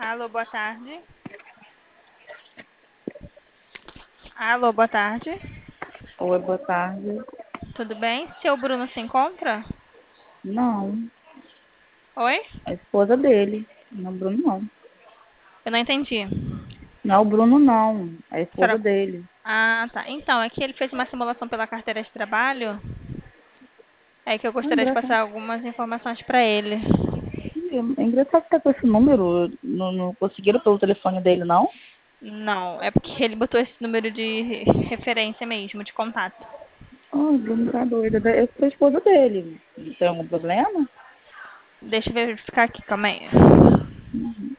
Alô, boa tarde. Alô, boa tarde. Oi, boa tarde. Tudo bem? Seu Bruno se encontra? Não, Oi? a esposa dele. Não é o Bruno, não. Eu não entendi. Não é o Bruno, não. É a A esposa senhora- dele. Ah, tá. Então, é que ele fez uma simulação pela carteira de trabalho. É que eu Ah, gostaria de engraçado. passar algumas informações para ele. É engraçado que tá com esse número. Não conseguiram pelo telefone dele, não? Não, é porque ele botou esse número de referência mesmo, de contato. Ah, o Bruno tá doido. Eu sou a esposa dele. Tem algum problema? Deixa eu verificar aqui, calma aí.